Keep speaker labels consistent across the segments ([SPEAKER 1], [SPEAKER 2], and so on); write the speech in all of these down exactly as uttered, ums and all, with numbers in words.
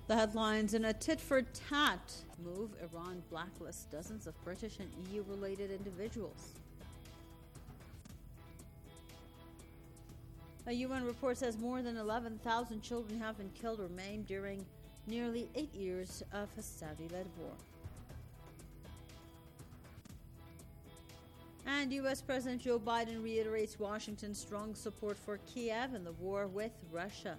[SPEAKER 1] The headlines: in a tit-for-tat move, Iran blacklists dozens of British and E U-related individuals. A U N report says more than eleven thousand children have been killed or maimed during nearly eight years of a Saudi-led war. And U S President Joe Biden reiterates Washington's strong support for Kiev in the war with Russia.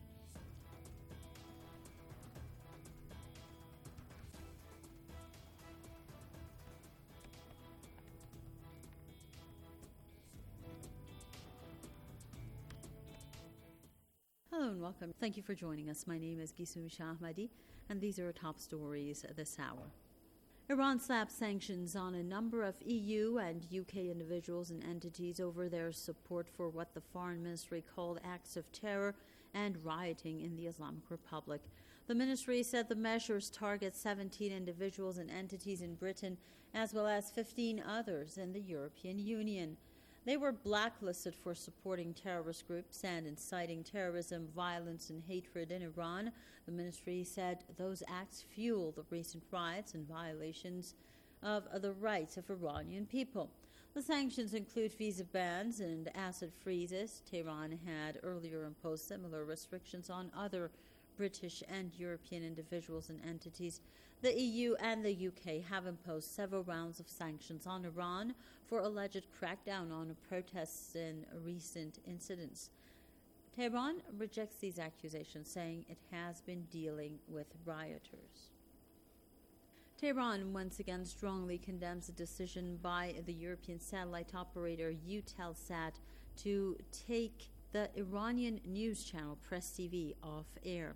[SPEAKER 1] Hello and welcome. Thank you for joining us. My name is Gisum Shahmadi, and these are our top stories this hour. Iran slapped sanctions on a number of E U and U K individuals and entities over their support for what the foreign ministry called acts of terror and rioting in the Islamic Republic. The ministry said the measures target seventeen individuals and entities in Britain, as well as fifteen others in the European Union. They were blacklisted for supporting terrorist groups and inciting terrorism, violence, and hatred in Iran. The ministry said those acts fuel the recent riots and violations of the rights of Iranian people. The sanctions include visa bans and asset freezes. Tehran had earlier imposed similar restrictions on other British and European individuals and entities. The E U and the U K have imposed several rounds of sanctions on Iran for alleged crackdown on protests in recent incidents. Tehran rejects these accusations, saying it has been dealing with rioters. Tehran once again strongly condemns the decision by the European satellite operator Eutelsat to take the Iranian news channel Press T V off air.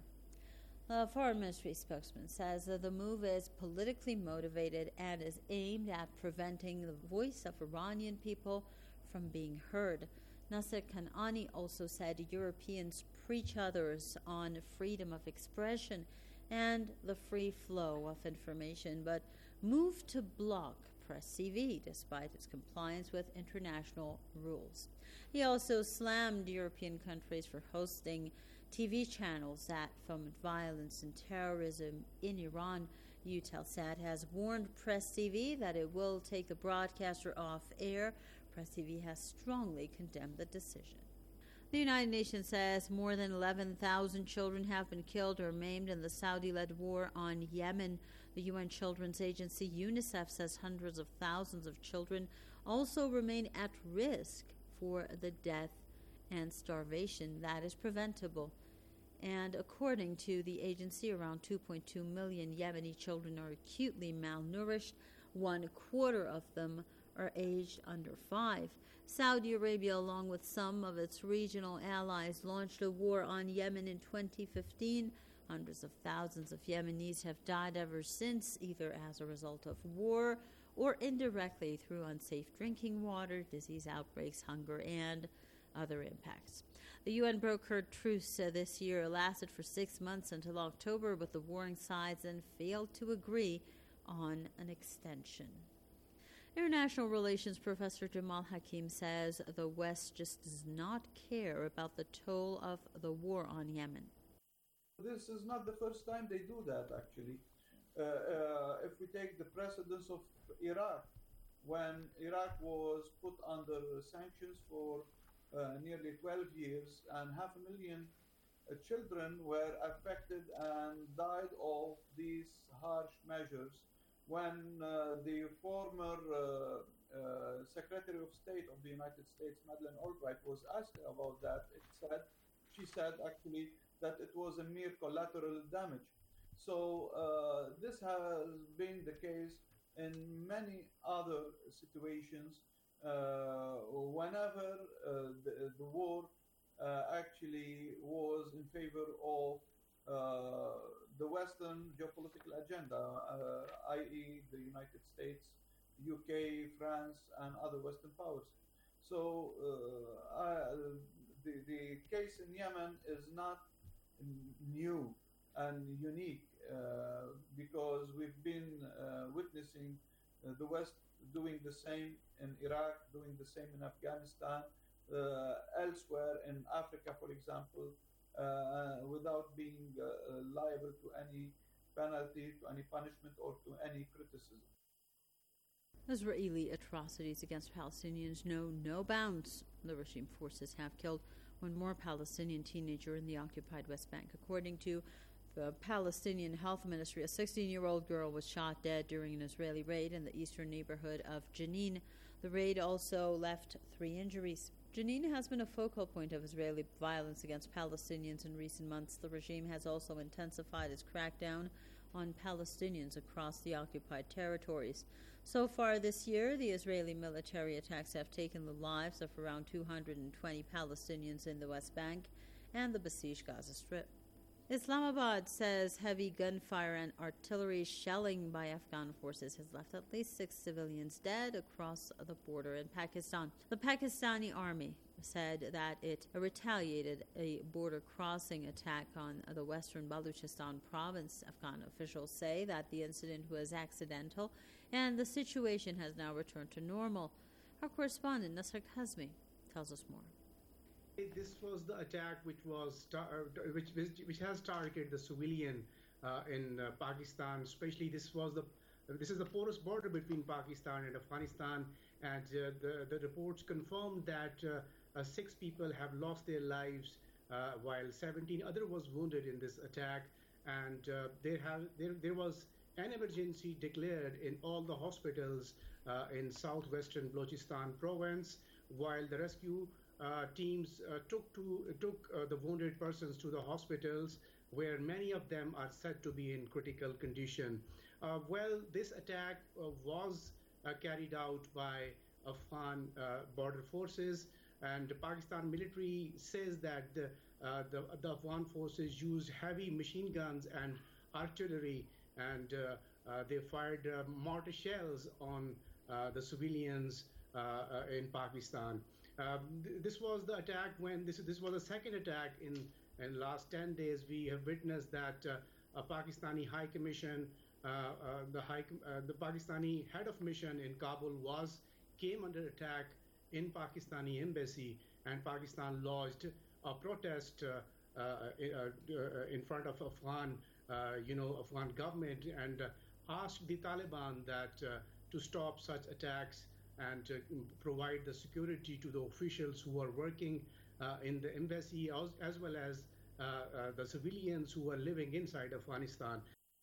[SPEAKER 1] The Foreign Ministry spokesman says that the move is politically motivated and is aimed at preventing the voice of Iranian people from being heard. Nasser Kanani also said Europeans preach others on freedom of expression and the free flow of information, but move to block Press T V despite its compliance with international rules. He also slammed European countries for hosting T V channels that foment violence and terrorism in Iran. Eutelsat has warned Press T V that it will take the broadcaster off air. Press T V has strongly condemned the decision. The United Nations says more than eleven thousand children have been killed or maimed in the Saudi-led war on Yemen. The U N Children's Agency UNICEF says hundreds of thousands of children also remain at risk for the death and starvation that is preventable. And according to the agency, around two point two million Yemeni children are acutely malnourished. One quarter of them are aged under five. Saudi Arabia, along with some of its regional allies, launched a war on Yemen in twenty fifteen. Hundreds of thousands of Yemenis have died ever since, either as a result of war or indirectly through unsafe drinking water, disease outbreaks, hunger, and other impacts. The U N brokered truce uh, this year lasted for six months until October, but the warring sides then failed to agree on an extension. International Relations Professor Jamal Hakim says the West just does not care about the toll of the war on Yemen.
[SPEAKER 2] This is not the first time they do that, actually. Uh, uh, if we take the precedence of Iraq, when Iraq was put under sanctions for uh, nearly twelve years and half a million uh, children were affected and died of these harsh measures, when uh, the former uh, uh, Secretary of State of the United States, Madeleine Albright, was asked about that, it said, she said actually that it was a mere collateral damage. So uh, this has been the case in many other situations uh, whenever uh, the, the war uh, actually was in favor of uh, the Western geopolitical agenda, uh, that is the United States, U K, France, and other Western powers. So uh, I, the, the case in Yemen is not new and unique uh, because we've been uh, witnessing uh, the West doing the same in Iraq, doing the same in Afghanistan, uh, elsewhere in Africa, for example, uh, without being uh, uh, liable to any penalty, to any punishment, or to any criticism.
[SPEAKER 1] Israeli atrocities against Palestinians know no bounds. The regime forces have killed one more Palestinian teenager in the occupied West Bank. According to the Palestinian Health Ministry, a sixteen-year-old girl was shot dead during an Israeli raid in the eastern neighborhood of Jenin. The raid also left three injuries. Jenin has been a focal point of Israeli violence against Palestinians in recent months. The regime has also intensified its crackdown on Palestinians across the occupied territories. So far this year, the Israeli military attacks have taken the lives of around two hundred twenty Palestinians in the West Bank and the besieged Gaza Strip. Islamabad says heavy gunfire and artillery shelling by Afghan forces has left at least six civilians dead across the border in Pakistan. The Pakistani army said that it retaliated a border crossing attack on the western Baluchistan province. Afghan officials say that the incident was accidental and the situation has now returned to normal. Our correspondent Nasser Kazmi tells us more.
[SPEAKER 3] This was the attack which was tar- which, which which has targeted the civilian uh, in uh, Pakistan. Especially, this was the this is the porous border between Pakistan and Afghanistan, and uh, the the reports confirmed that uh, uh, six people have lost their lives, uh, while seventeen other was wounded in this attack. And uh, there have there there was an emergency declared in all the hospitals uh, in southwestern Balochistan province, while the rescue Uh, teams uh, took to uh, took uh, the wounded persons to the hospitals, where many of them are said to be in critical condition. Uh, well, this attack uh, was uh, carried out by Afghan uh, border forces, and the Pakistan military says that the, uh, the, the Afghan forces used heavy machine guns and artillery, and uh, uh, they fired uh, mortar shells on uh, the civilians uh, uh, in Pakistan. Um, th- this was the attack when this this was the second attack in in last ten days. We have witnessed that uh, a Pakistani High Commission, uh, uh, the high uh, the Pakistani head of mission in Kabul was came under attack in Pakistani embassy, and Pakistan lodged a protest uh, uh, uh, in front of Afghan, uh, you know, Afghan government, and uh, asked the Taliban that uh, to stop such attacks and uh, provide the security to the officials who are working uh, in the embassy, as, as well as uh, uh, the civilians who are living inside Afghanistan.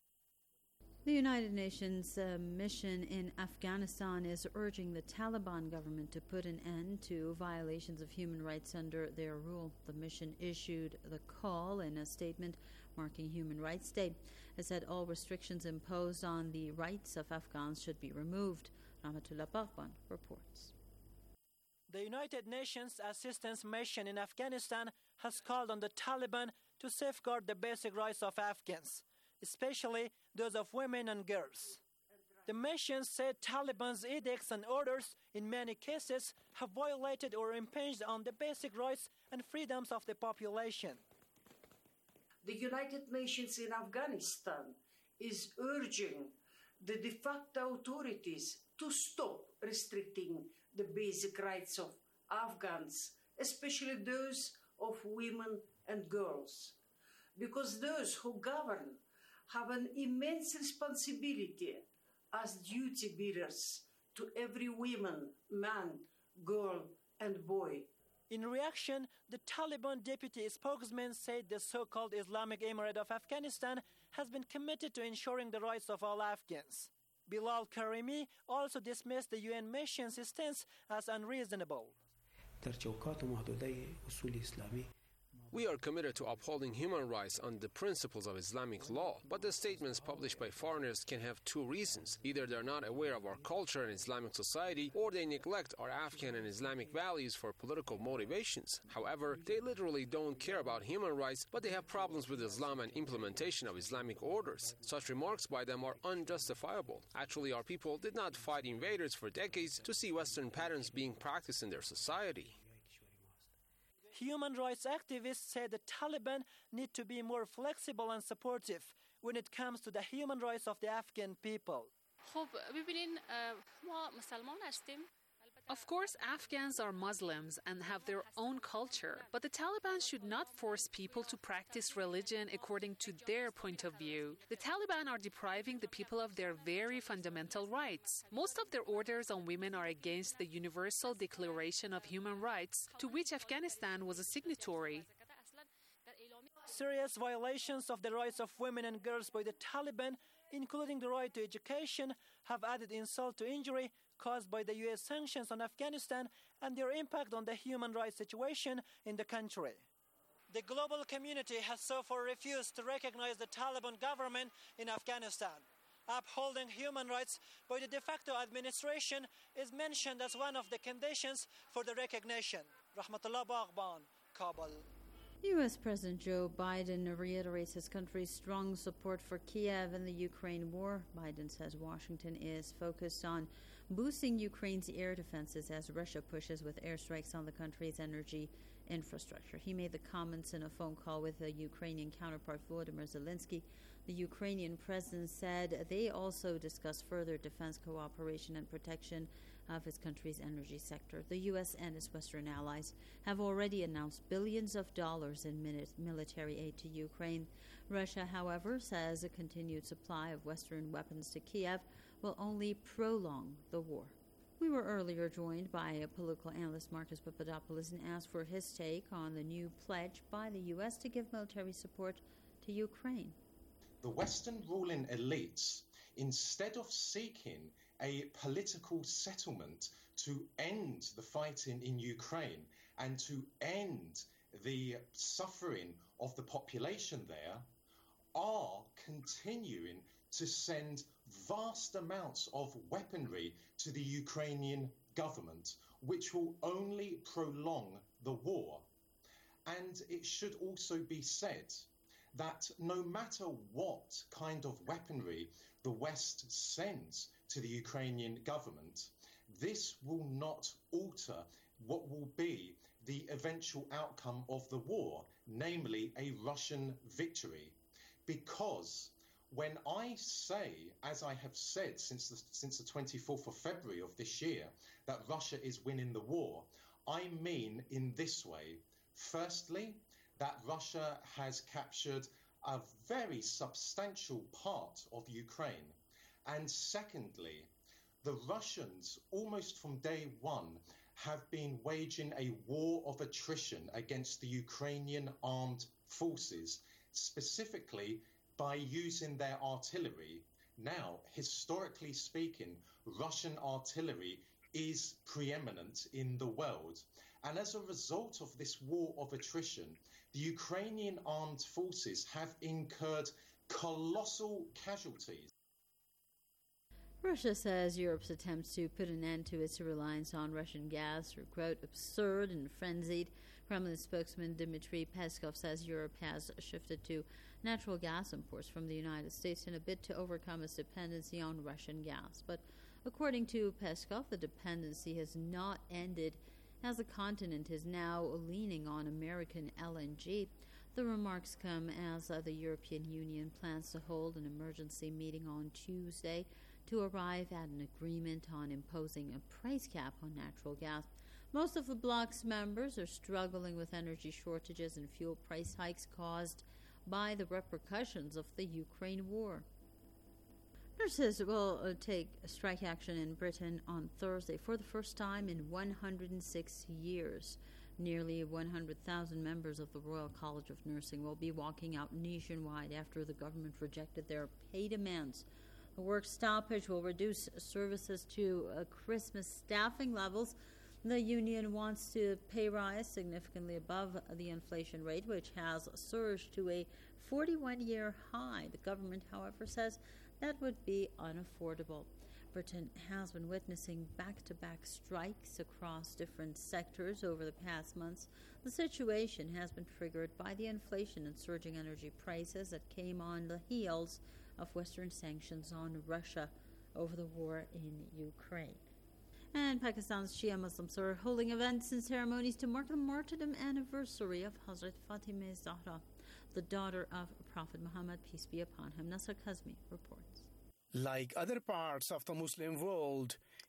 [SPEAKER 1] The United Nations uh, mission in Afghanistan is urging the Taliban government to put an end to violations of human rights under their rule. The mission issued the call in a statement marking Human Rights Day. It said all restrictions imposed on the rights of Afghans should be removed. Rahmatullah Baghban reports.
[SPEAKER 4] The United Nations Assistance Mission in Afghanistan has called on the Taliban to safeguard the basic rights of Afghans, especially those of women and girls. The mission said Taliban's edicts and orders in many cases have violated or impinged on the basic rights and freedoms of the population.
[SPEAKER 5] The United Nations in Afghanistan is urging the de facto authorities to stop restricting the basic rights of Afghans, especially those of women and girls, because those who govern have an immense responsibility as duty bearers to every woman, man, girl, and boy.
[SPEAKER 4] In reaction, the Taliban deputy spokesman said the so-called Islamic Emirate of Afghanistan has been committed to ensuring the rights of all Afghans. Bilal Karimi also dismissed the U N mission's stance as unreasonable.
[SPEAKER 6] We are committed to upholding human rights and the principles of Islamic law, but the statements published by foreigners can have two reasons. Either they're not aware of our culture and Islamic society, or they neglect our Afghan and Islamic values for political motivations. However, they literally don't care about human rights, but they have problems with Islam and implementation of Islamic orders. Such remarks by them are unjustifiable. Actually, our people did not fight invaders for decades to see Western patterns being practiced in their society.
[SPEAKER 4] Human rights activists say the Taliban need to be more flexible and supportive when it comes to the human rights of the Afghan people.
[SPEAKER 7] Of course, Afghans are Muslims and have their own culture, but the Taliban should not force people to practice religion according to their point of view. The Taliban are depriving the people of their very fundamental rights. Most of their orders on women are against the Universal Declaration of Human Rights, to which Afghanistan was a signatory.
[SPEAKER 4] Serious violations of the rights of women and girls by the Taliban, including the right to education, have added insult to injury caused by the U S sanctions on Afghanistan and their impact on the human rights situation in the country. The global community has so far refused to recognize the Taliban government in Afghanistan. Upholding human rights by the de facto administration is mentioned as one of the conditions for the recognition. Rahmatullah Baghban, Kabul.
[SPEAKER 1] U S President Joe Biden reiterates his country's strong support for Kiev in the Ukraine war. Biden says Washington is focused on boosting Ukraine's air defenses as Russia pushes with airstrikes on the country's energy infrastructure. He made the comments in a phone call with the Ukrainian counterpart Volodymyr Zelensky. The Ukrainian president said they also discussed further defense cooperation and protection of his country's energy sector. The U S and its Western allies have already announced billions of dollars in military aid to Ukraine. Russia, however, says a continued supply of Western weapons to Kiev will only prolong the war. We were earlier joined by a political analyst, Marcus Papadopoulos, and asked for his take on the new pledge by the U S to give military support to Ukraine.
[SPEAKER 8] The Western ruling elites, instead of seeking a political settlement to end the fighting in Ukraine and to end the suffering of the population there, are continuing to send vast amounts of weaponry to the Ukrainian government, which will only prolong the war. And it should also be said that no matter what kind of weaponry the West sends to the Ukrainian government, this will not alter what will be the eventual outcome of the war, namely a Russian victory. Because when I say, as I have said since the, since the twenty-fourth of February of this year, that Russia is winning the war, I mean in this way. Firstly, that Russia has captured a very substantial part of Ukraine. And secondly, the Russians, almost from day one, have been waging a war of attrition against the Ukrainian armed forces, specifically by using their artillery. Now, historically speaking, Russian artillery is preeminent in the world. And as a result of this war of attrition, the Ukrainian armed forces have incurred colossal casualties.
[SPEAKER 1] Russia says Europe's attempts to put an end to its reliance on Russian gas are, quote, absurd and frenzied. Kremlin spokesman Dmitry Peskov says Europe has shifted to natural gas imports from the United States in a bid to overcome its dependency on Russian gas. But according to Peskov, the dependency has not ended, as the continent is now leaning on American L N G. The remarks come as uh, the European Union plans to hold an emergency meeting on Tuesday to arrive at an agreement on imposing a price cap on natural gas. Most of the bloc's members are struggling with energy shortages and fuel price hikes caused by the repercussions of the Ukraine war. Nurses will uh, take strike action in Britain on Thursday for the first time in one hundred six years. Nearly one hundred thousand members of the Royal College of Nursing will be walking out nationwide after the government rejected their pay demands. The work stoppage will reduce services to uh, Christmas staffing levels. The union wants to pay rise significantly above the inflation rate, which has surged to a forty-one-year high. The government, however, says that would be unaffordable. Britain has been witnessing back-to-back strikes across different sectors over the past months. The situation has been triggered by the inflation and surging energy prices that came on the heels of Western sanctions on Russia over the war in Ukraine. And Pakistan's Shia Muslims are holding events and ceremonies to mark the martyrdom anniversary of Hazrat Fatimah Zahra, the daughter of Prophet Muhammad, peace be upon him. Nasser Kazmi reports.
[SPEAKER 9] Like other parts of the Muslim world,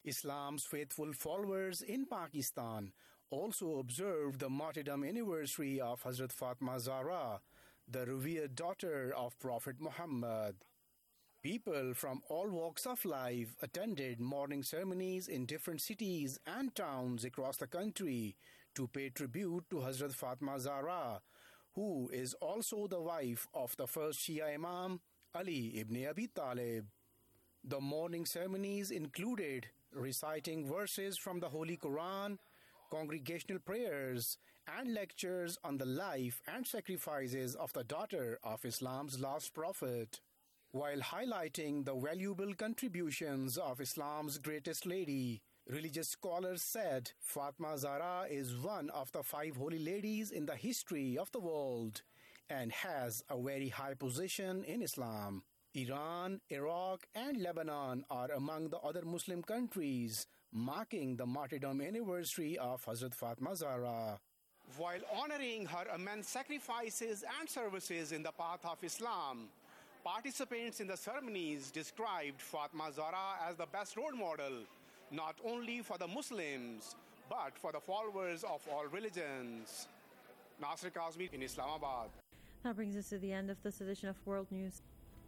[SPEAKER 9] Islam's faithful followers in Pakistan also observed the martyrdom anniversary of Hazrat Fatima Zahra, the revered daughter of Prophet Muhammad. People from all walks of life attended mourning ceremonies in different cities and towns across the country to pay tribute to Hazrat Fatima Zahra, who is also the wife of the first Shia Imam, Ali ibn Abi Talib. The mourning ceremonies included reciting verses from the Holy Quran, congregational prayers, and lectures on the life and sacrifices of the daughter of Islam's last prophet. While highlighting the valuable contributions of Islam's greatest lady, religious scholars said Fatima Zahra is one of the five holy ladies in the history of the world and has a very high position in Islam. Iran, Iraq, and Lebanon are among the other Muslim countries marking the martyrdom anniversary of Hazrat Fatima Zahra. While honoring her immense sacrifices and services in the path of Islam, participants in the ceremonies described Fatima Zahra as the best role model, not only for the Muslims, but for the followers of all religions. Nasir Kazmi in Islamabad.
[SPEAKER 1] That brings us to the end of this edition of World News.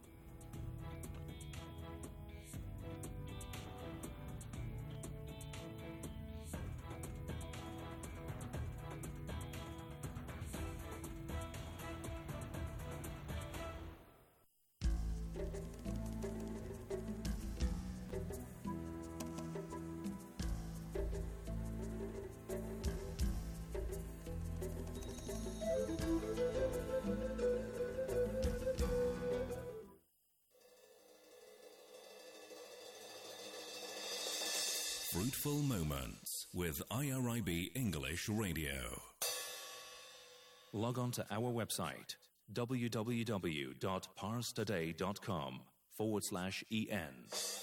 [SPEAKER 10] Fruitful Moments with I R I B English Radio. Log on to our website www.parstoday.com forward slash en.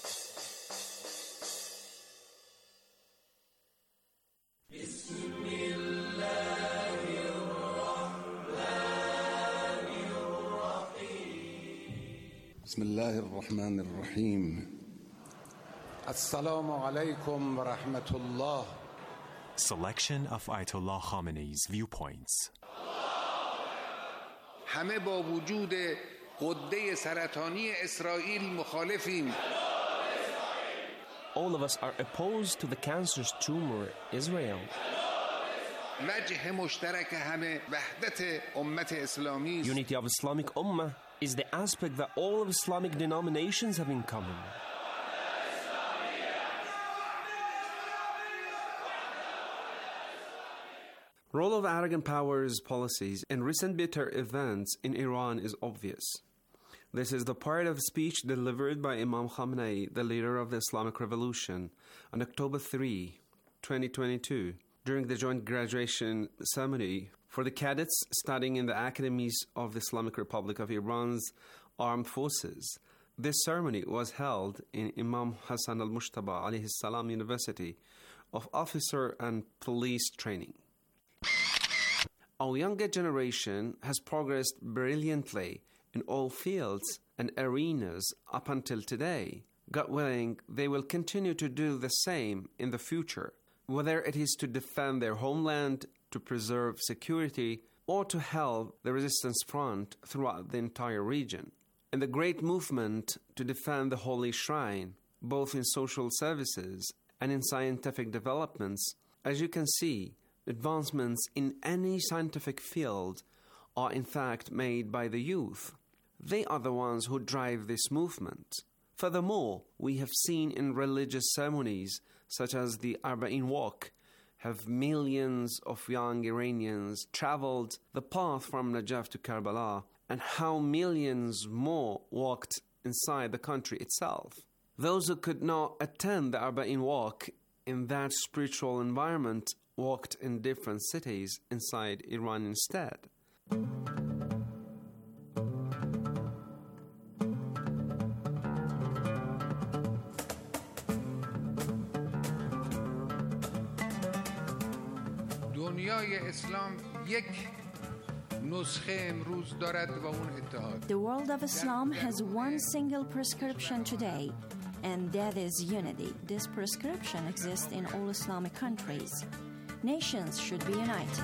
[SPEAKER 11] بسم الله الرحمن الرحيم السلام عليكم ورحمة الله.
[SPEAKER 12] Selection of Ayatollah Khamenei's viewpoints.
[SPEAKER 11] همه با وجود غده سرطانی اسرائیل مخالفیم.
[SPEAKER 13] All of us are opposed to the cancerous tumor Israel.
[SPEAKER 11] وجه مشترک همه وحدت امت اسلامی.
[SPEAKER 13] Unity of Islamic Ummah is the aspect that all of Islamic denominations have in common.
[SPEAKER 14] Role of arrogant powers policies in recent bitter events in Iran is obvious. This is the part of speech delivered by Imam Khamenei, the leader of the Islamic Revolution, on October third, twenty twenty-two, during the joint graduation ceremony for the cadets studying in the academies of the Islamic Republic of Iran's armed forces. This ceremony was held in Imam Hassan al-Mushtaba alayhi salam University of Officer and Police Training. Our younger generation has progressed brilliantly in all fields and arenas up until today. God willing, they will continue to do the same in the future, whether it is to defend their homeland, to preserve security, or to help the resistance front throughout the entire region. In the great movement to defend the Holy Shrine, both in social services and in scientific developments, as you can see, advancements in any scientific field are in fact made by the youth. They are the ones who drive this movement. Furthermore, we have seen in religious ceremonies such as the Arba'in Walk, have millions of young Iranians traveled the path from Najaf to Karbala, and how millions more walked inside the country itself. Those who could not attend the Arba'in Walk in that spiritual environment walked in different cities inside Iran instead.
[SPEAKER 15] The world of Islam has one single prescription today, and that is unity. This prescription exists in all Islamic countries. Nations should be united.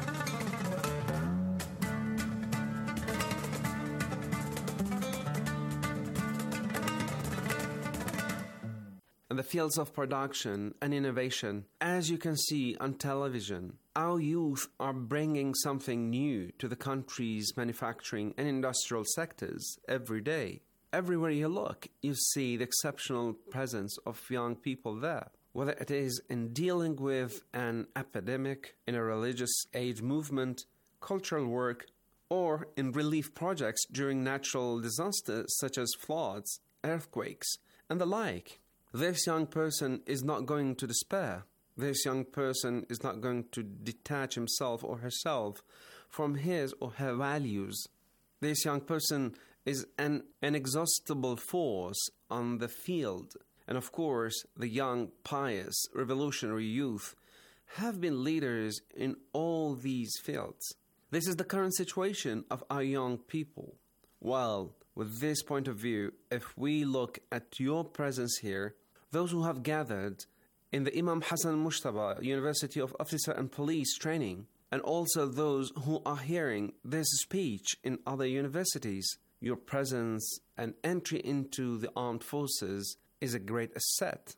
[SPEAKER 14] In the fields of production and innovation, as you can see on television, our youth are bringing something new to the country's manufacturing and industrial sectors every day. Everywhere you look, you see the exceptional presence of young people there. Whether it is in dealing with an epidemic, in a religious aid movement, cultural work, or in relief projects during natural disasters such as floods, earthquakes, and the like. This young person is not going to despair. This young person is not going to detach himself or herself from his or her values. This young person is an inexhaustible force on the field. And of course, the young, pious, revolutionary youth have been leaders in all these fields. This is the current situation of our young people. Well, with this point of view, if we look at your presence here, those who have gathered in the Imam Hassan Mushtaba University of Officer and Police Training, and also those who are hearing this speech in other universities, your presence and entry into the armed forces is a great asset.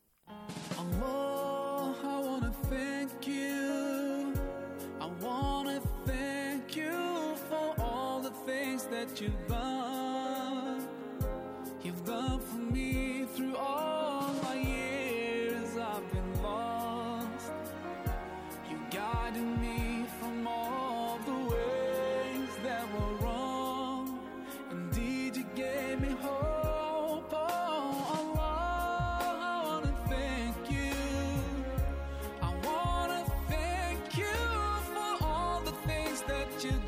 [SPEAKER 16] Allah, I want to thank you. I want to thank you for all the things that you've done. You've done for me through all my years I've been lost. You guided me from all the ways that were wrong. Indeed, you gave me hope. Oh, Allah, I want to thank you. I want to thank you for all the things that you've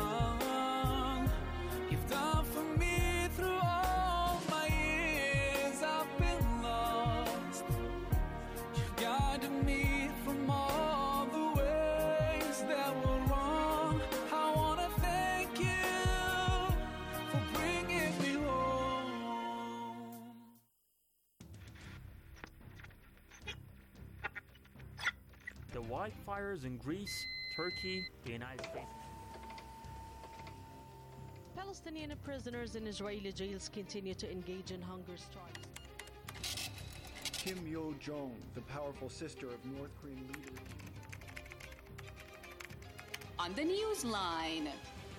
[SPEAKER 16] done. You've done for me through all my years I've been lost. You guided me from all the ways that were wrong. I want to thank you for bringing me home.
[SPEAKER 17] The wildfires in Greece, Turkey, the United States.
[SPEAKER 18] Palestinian prisoners in Israeli jails continue to engage in hunger strikes.
[SPEAKER 19] Kim Yo-jong, the powerful sister of North Korean leader.
[SPEAKER 20] On the Newsline.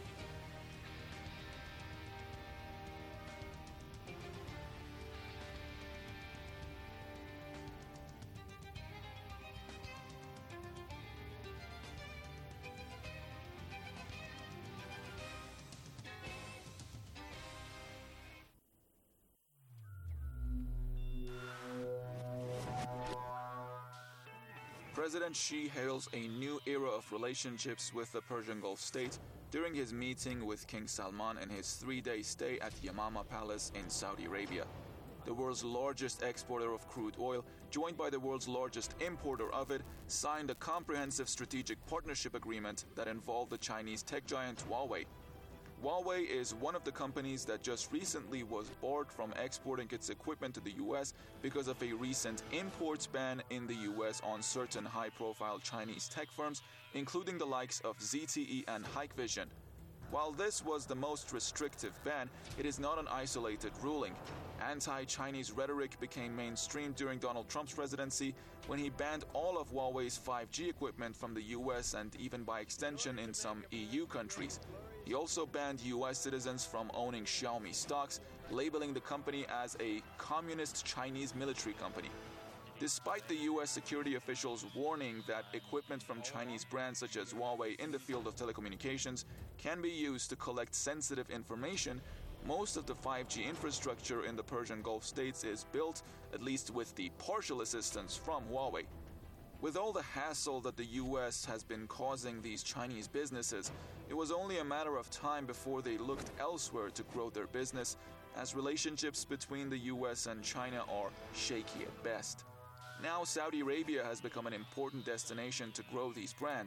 [SPEAKER 21] President Xi hails a new era of relationships with the Persian Gulf state during his meeting with King Salman in his three-day stay at Yamama Palace in Saudi Arabia. The world's largest exporter of crude oil, joined by the world's largest importer of it, signed a comprehensive strategic partnership agreement that involved the Chinese tech giant Huawei. Huawei is one of the companies that just recently was barred from exporting its equipment to the U S because of a recent imports ban in the U S on certain high-profile Chinese tech firms, including the likes of Z T E and Hikvision. While this was the most restrictive ban, it is not an isolated ruling. Anti-Chinese rhetoric became mainstream during Donald Trump's presidency when he banned all of Huawei's five G equipment from the U S and even by extension in some E U countries. He also banned U S citizens from owning Xiaomi stocks, labeling the company as a communist Chinese military company. Despite the U S security officials warning that equipment from Chinese brands such as Huawei in the field of telecommunications can be used to collect sensitive information, most of the five G infrastructure in the Persian Gulf states is built, at least with the partial assistance from Huawei. With all the hassle that the U S has been causing these Chinese businesses, it was only a matter of time before they looked elsewhere to grow their business, as relationships between the U S and China are shaky at best. Now Saudi Arabia has become an important destination to grow these brands,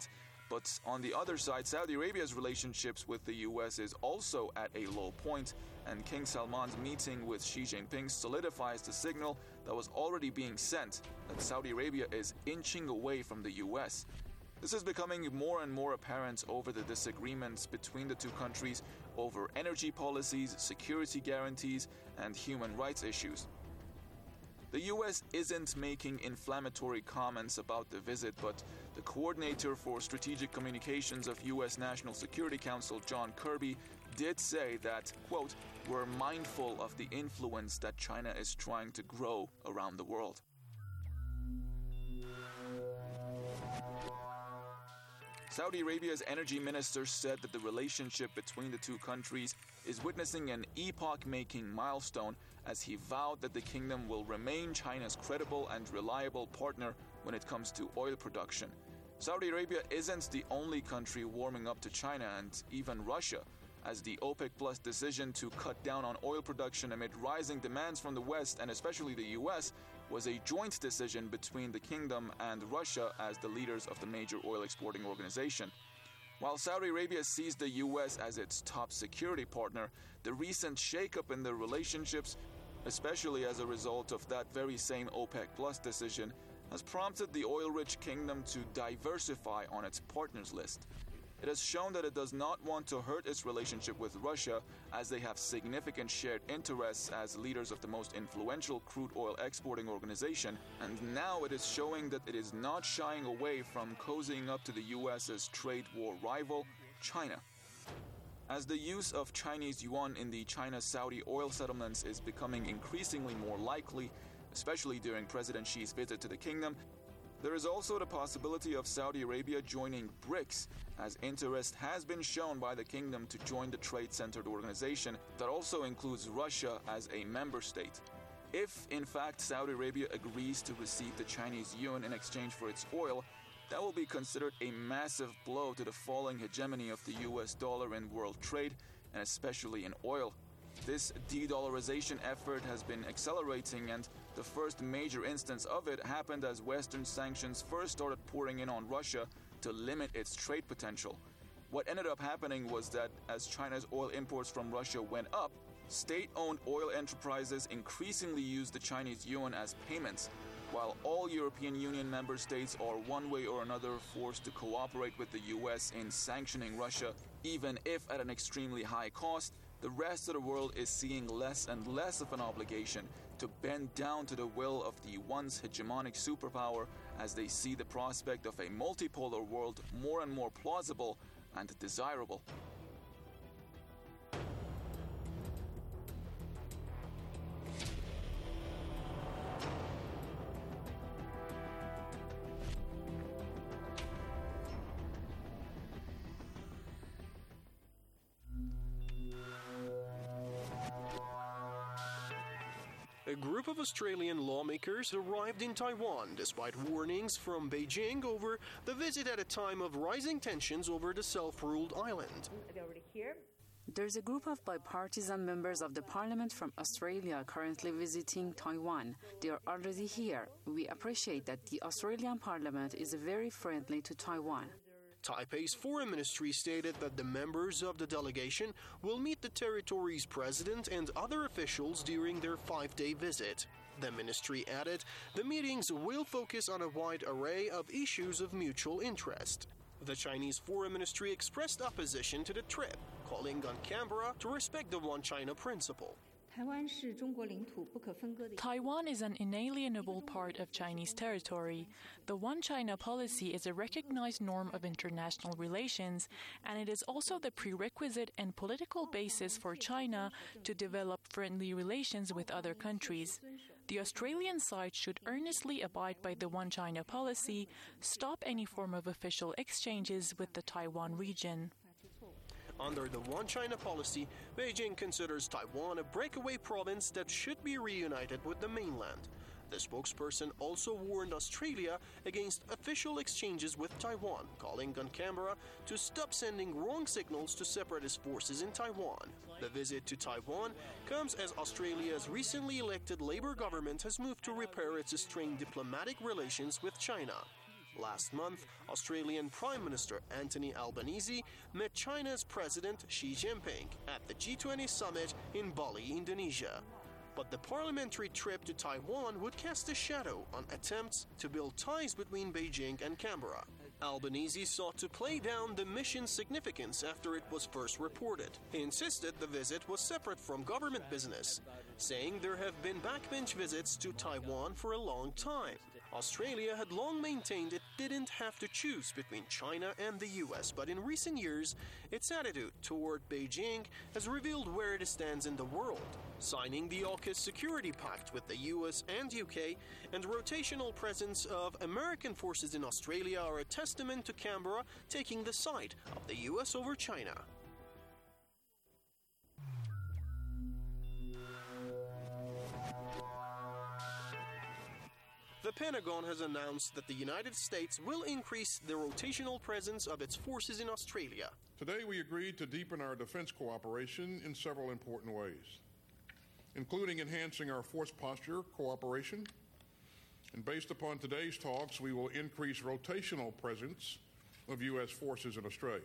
[SPEAKER 21] But on the other side, Saudi Arabia's relationships with the U S is also at a low point, and King Salman's meeting with Xi Jinping solidifies the signal that was already being sent that Saudi Arabia is inching away from the U S. This is becoming more and more apparent over the disagreements between the two countries over energy policies, security guarantees, and human rights issues. The U S isn't making inflammatory comments about the visit, but the coordinator for strategic communications of U S National Security Council, John Kirby, did say that, quote, "We're mindful of the influence that China is trying to grow around the world." Saudi Arabia's energy minister said that the relationship between the two countries is witnessing an epoch-making milestone, as he vowed that the kingdom will remain China's credible and reliable partner when it comes to oil production. Saudi Arabia isn't the only country warming up to China, and even Russia, as the OPEC Plus decision to cut down on oil production amid rising demands from the West and especially the U S was a joint decision between the kingdom and Russia as the leaders of the major oil exporting organization. While Saudi Arabia sees the U S as its top security partner, the recent shakeup in their relationships, especially as a result of that very same OPEC Plus decision, has prompted the oil-rich kingdom to diversify on its partners list. It has shown that it does not want to hurt its relationship with Russia, as they have significant shared interests as leaders of the most influential crude oil exporting organization, and now it is showing that it is not shying away from cozying up to the U S's trade war rival, China. As the use of Chinese yuan in the China-Saudi oil settlements is becoming increasingly more likely, especially during President Xi's visit to the kingdom, there is also the possibility of Saudi Arabia joining BRICS, as interest has been shown by the kingdom to join the trade-centered organization that also includes Russia as a member state. If, in fact, Saudi Arabia agrees to receive the Chinese yuan in exchange for its oil, that will be considered a massive blow to the falling hegemony of the U S dollar in world trade, and especially in oil. This de-dollarization effort has been accelerating, and the first major instance of it happened as Western sanctions first started pouring in on Russia to limit its trade potential. What ended up happening was that as China's oil imports from Russia went up, state-owned oil enterprises increasingly used the Chinese yuan as payments, while all European Union member states are one way or another forced to cooperate with the U S in sanctioning Russia, even if at an extremely high cost. The rest of the world is seeing less and less of an obligation to bend down to the will of the once hegemonic superpower, as they see the prospect of a multipolar world more and more plausible and desirable.
[SPEAKER 2] A group of Australian lawmakers arrived in Taiwan despite warnings from Beijing over the visit at a time of rising tensions over the self-ruled island.
[SPEAKER 22] They're already here.
[SPEAKER 23] There's a group of bipartisan members of the parliament from Australia currently visiting Taiwan. They are already here. We appreciate that the Australian parliament is very friendly to Taiwan.
[SPEAKER 2] Taipei's foreign ministry stated that the members of the delegation will meet the territory's president and other officials during their five-day visit. The ministry added the meetings will focus on a wide array of issues of mutual interest. The Chinese foreign ministry expressed opposition to the trip, calling on Canberra to respect the One China principle.
[SPEAKER 24] Taiwan is an inalienable part of Chinese territory. The One China policy is a recognized norm of international relations, and it is also the prerequisite and political basis for China to develop friendly relations with other countries. The Australian side should earnestly abide by the One China policy, stop any form of official exchanges with the Taiwan region.
[SPEAKER 2] Under the One China policy, Beijing considers Taiwan a breakaway province that should be reunited with the mainland. The spokesperson also warned Australia against official exchanges with Taiwan, calling on Canberra to stop sending wrong signals to separatist forces in Taiwan. The visit to Taiwan comes as Australia's recently elected Labour government has moved to repair its strained diplomatic relations with China. Last month, Australian Prime Minister Anthony Albanese met China's President Xi Jinping at the G twenty summit in Bali, Indonesia. But the parliamentary trip to Taiwan would cast a shadow on attempts to build ties between Beijing and Canberra. Albanese sought to play down the mission's significance after it was first reported. He insisted the visit was separate from government business, saying there have been backbench visits to Taiwan for a long time. Australia had long maintained it didn't have to choose between China and the U S, but in recent years, its attitude toward Beijing has revealed where it stands in the world. Signing the AUKUS Security Pact with the U S and U K and rotational presence of American forces in Australia are a testament to Canberra taking the side of the U S over China. The Pentagon has announced that the United States will increase the rotational presence of its forces in Australia.
[SPEAKER 3] Today we agreed to deepen our defense cooperation in several important ways, including enhancing our force posture cooperation. And based upon today's talks, we will increase rotational presence of U S forces in Australia.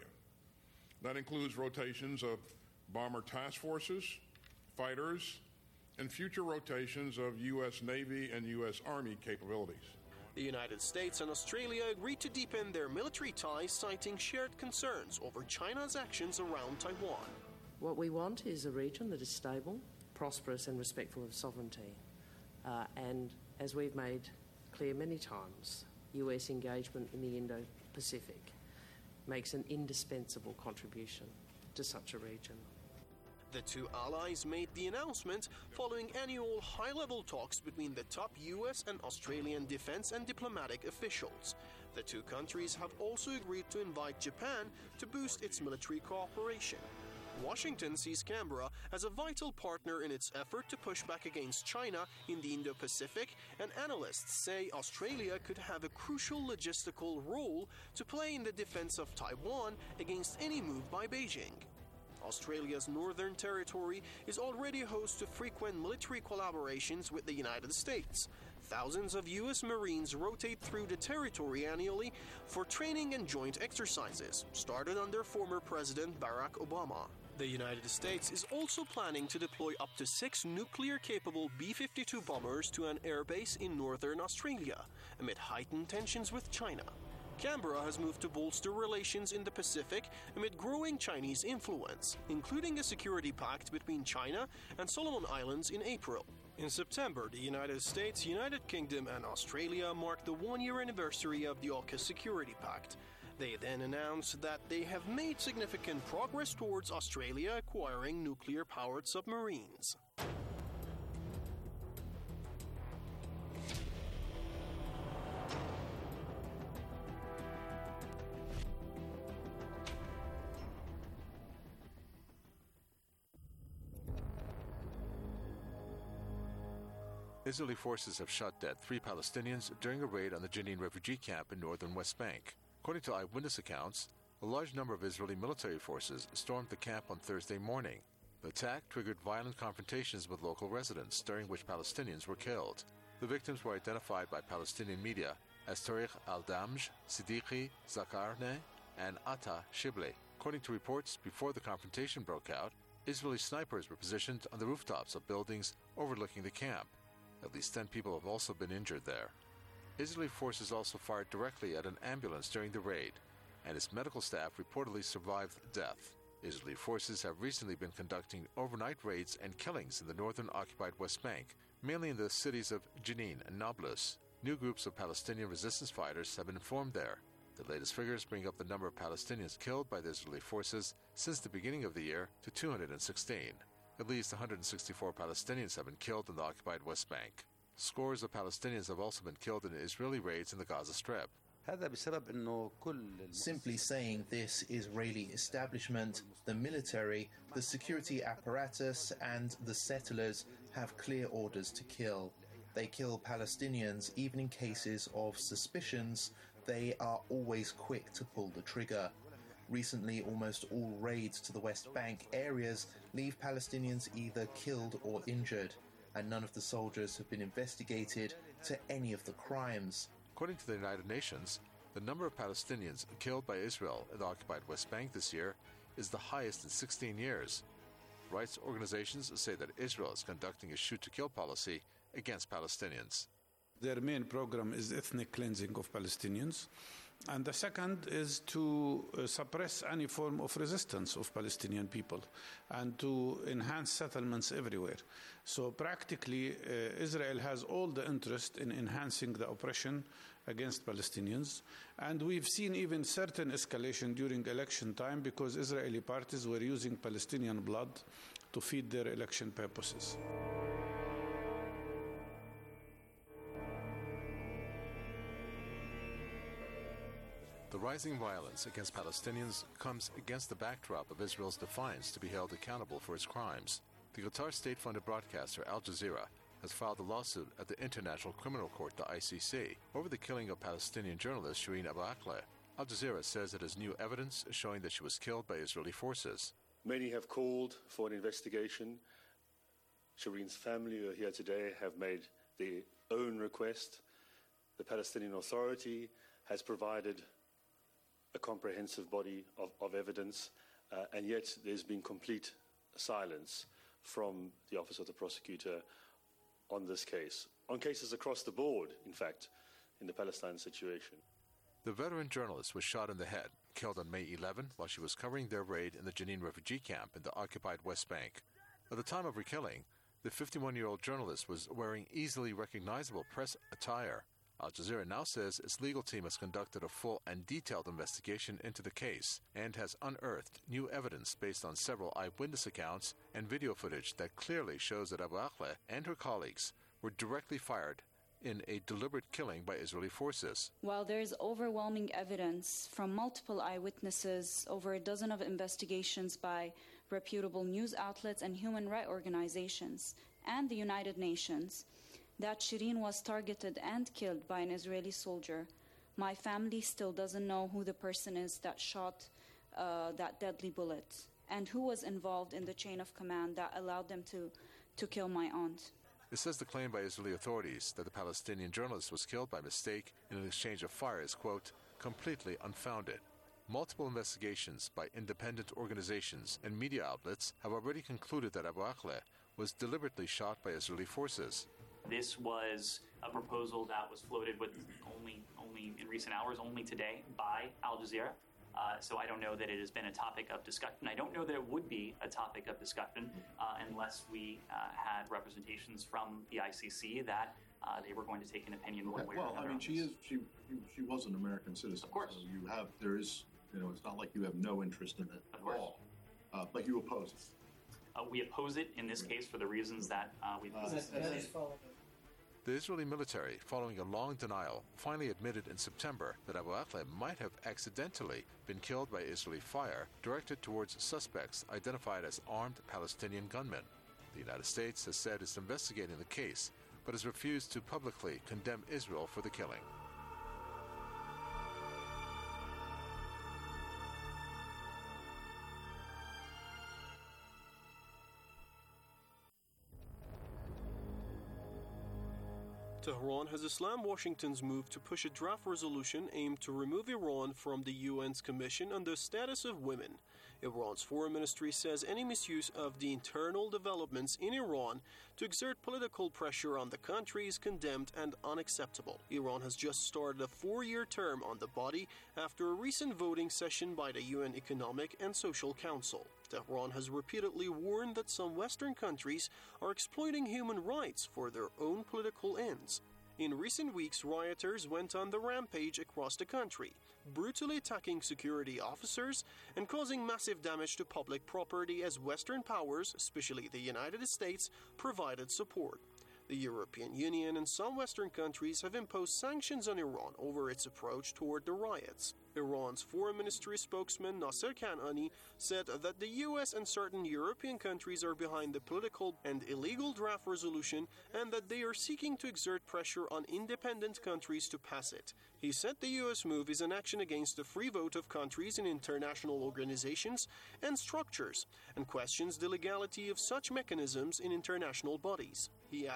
[SPEAKER 3] That includes rotations of bomber task forces, fighters, and future rotations of U S Navy and U S Army capabilities.
[SPEAKER 2] The United States and Australia agreed to deepen their military ties, citing shared concerns over China's actions around Taiwan.
[SPEAKER 5] What we want is a region that is stable, prosperous and respectful of sovereignty. Uh, and as we've made clear many times, U S engagement in the Indo-Pacific makes an indispensable contribution to such a region.
[SPEAKER 2] The two allies made the announcement following annual high-level talks between the top U S and Australian defense and diplomatic officials. The two countries have also agreed to invite Japan to boost its military cooperation. Washington sees Canberra as a vital partner in its effort to push back against China in the Indo-Pacific, and analysts say Australia could have a crucial logistical role to play in the defense of Taiwan against any move by Beijing. Australia's Northern Territory is already host to frequent military collaborations with the United States. Thousands of U S Marines rotate through the territory annually for training and joint exercises, started under former President Barack Obama. The United States is also planning to deploy up to six nuclear-capable B fifty-two bombers to an airbase in northern Australia, amid heightened tensions with China. Canberra has moved to bolster relations in the Pacific amid growing Chinese influence, including a security pact between China and Solomon Islands in April. In September, the United States, United Kingdom, and Australia marked the one-year anniversary of the AUKUS Security Pact. They then announced that they have made significant progress towards Australia acquiring nuclear-powered submarines.
[SPEAKER 6] Israeli forces have shot dead three Palestinians during a raid on the Jenin refugee camp in northern West Bank. According to eyewitness accounts, a large number of Israeli military forces stormed the camp on Thursday morning. The attack triggered violent confrontations with local residents, during which Palestinians were killed. The victims were identified by Palestinian media as Tariq al-Damj, Siddiqui Zakarne, and Atta Shibli. According to reports, before the confrontation broke out, Israeli snipers were positioned on the rooftops of buildings overlooking the camp. At least ten people have also been injured there. Israeli forces also fired directly at an ambulance during the raid, and its medical staff reportedly survived death. Israeli forces have recently been conducting overnight raids and killings in the northern occupied West Bank, mainly in the cities of Jenin and Nablus. New groups of Palestinian resistance fighters have been formed there. The latest figures bring up the number of Palestinians killed by the Israeli forces since the beginning of the year to two hundred sixteen. At least one hundred sixty-four Palestinians have been killed in the occupied West Bank. Scores of Palestinians have also been killed in Israeli raids in the Gaza Strip.
[SPEAKER 22] Simply saying this Israeli establishment, the military, the security apparatus, and the settlers have clear orders to kill. They kill Palestinians even in cases of suspicions. They are always quick to pull the trigger. Recently, almost all raids to the West Bank areas leave Palestinians either killed or injured, and none of the soldiers have been investigated to any of the crimes.
[SPEAKER 6] According to the United Nations, The number of Palestinians killed by Israel in the occupied West Bank this year is the highest in sixteen years. Rights organizations say that Israel is conducting a shoot-to-kill policy against Palestinians.
[SPEAKER 4] Their main program is ethnic cleansing of Palestinians. And the second is to uh, suppress any form of resistance of Palestinian people and to enhance settlements everywhere. So practically, uh, Israel has all the interest in enhancing the oppression against Palestinians. And we've seen even certain escalation during election time because Israeli parties were using Palestinian blood to feed their election purposes.
[SPEAKER 6] The rising violence against Palestinians comes against the backdrop of Israel's defiance to be held accountable for its crimes. The Qatar state-funded broadcaster Al Jazeera has filed a lawsuit at the International Criminal Court, the I C C, over the killing of Palestinian journalist Shireen Abu Akleh. Al Jazeera says it has new evidence showing that she was killed by Israeli forces.
[SPEAKER 7] Many have called for an investigation. Shireen's family who are here today have made their own request. The Palestinian Authority has provided a comprehensive body of, of evidence, uh, and yet there's been complete silence from the Office of the Prosecutor on this case, on cases across the board, in fact, in the Palestine situation.
[SPEAKER 6] The veteran journalist was shot in the head, killed on May eleventh while she was covering their raid in the Jenin refugee camp in the occupied West Bank. At the time of her killing, the fifty-one-year-old journalist was wearing easily recognizable press attire. Al Jazeera now says its legal team has conducted a full and detailed investigation into the case and has unearthed new evidence based on several eyewitness accounts and video footage that clearly shows that Abu Akleh and her colleagues were directly fired in a deliberate killing by Israeli forces.
[SPEAKER 8] While there is overwhelming evidence from multiple eyewitnesses, over a dozen of investigations by reputable news outlets and human rights organizations, and the United Nations, that Shireen was targeted and killed by an Israeli soldier, my family still doesn't know who the person is that shot uh, that deadly bullet and who was involved in the chain of command that allowed them to, to kill my aunt.
[SPEAKER 6] It says the claim by Israeli authorities that the Palestinian journalist was killed by mistake in an exchange of fire is, quote, completely unfounded. Multiple investigations by independent organizations and media outlets have already concluded that Abu Akleh was deliberately shot by Israeli forces.
[SPEAKER 9] This was a proposal that was floated with only, only in recent hours, only today, by Al Jazeera. Uh, so I don't know that it has been a topic of discussion. I don't know that it would be a topic of discussion uh, unless we uh, had representations from the I C C that uh, they were going to take an opinion one way
[SPEAKER 25] well,
[SPEAKER 9] or another.
[SPEAKER 25] Well, I mean, she is she she was an American citizen.
[SPEAKER 9] Of course,
[SPEAKER 25] so you have there is you know it's not like you have no interest in it
[SPEAKER 9] of course.
[SPEAKER 25] At all, uh, but you oppose it.
[SPEAKER 9] Uh, we oppose it in this case for the reasons that uh, we've uh,
[SPEAKER 6] The Israeli military, following a long denial, finally admitted in September that Abu Akleh might have accidentally been killed by Israeli fire directed towards suspects identified as armed Palestinian gunmen. The United States has said it's investigating the case, but has refused to publicly condemn Israel for the killing.
[SPEAKER 26] Tehran has slammed Washington's move to push a draft resolution aimed to remove Iran from the U N's Commission on the Status of Women. Iran's foreign ministry says any misuse of the internal developments in Iran to exert political pressure on the country is condemned and unacceptable. Iran has just started a four-year term on the body after a recent voting session by the U N Economic and Social Council. Tehran has repeatedly warned that some Western countries are exploiting human rights for their own political ends. In recent weeks, rioters went on the rampage across the country, brutally attacking security officers and causing massive damage to public property as Western powers, especially the United States, provided support. The European Union and some Western countries have imposed sanctions on Iran over its approach toward the riots. Iran's foreign ministry spokesman Nasser Kanani said that the U S and certain European countries are behind the political and illegal draft resolution and that they are seeking to exert pressure on independent countries to pass it. He said the U S move is an action against the free vote of countries in international organizations and structures and questions the legality of such mechanisms in international bodies. He added,